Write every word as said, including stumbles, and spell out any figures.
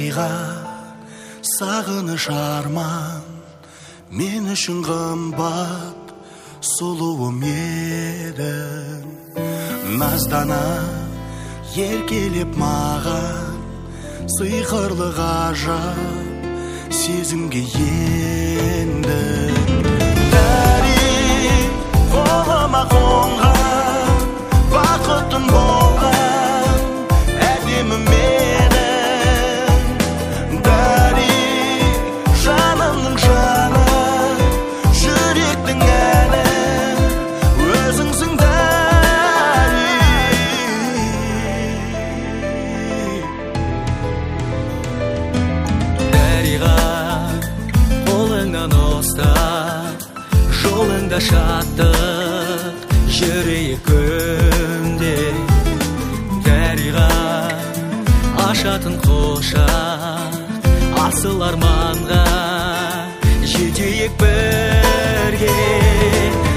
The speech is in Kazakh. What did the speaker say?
Дариға, сағыныш арман, мен үшін қымбат, сұлуым едің. Наздана еркелеп маған, сыйқырлы ғажап сезімге енді. Дари, қолыма қонған, бақытым болған, әдемі менің. Дари, жанымның жаны, жүректің әні, өзіңсің Дари. Дариға, қолыңнан ұстап, жолыңда шаттық, жүрейік күнде. Дариға, ашатын құшақ, асыл арманға жетейік бірге.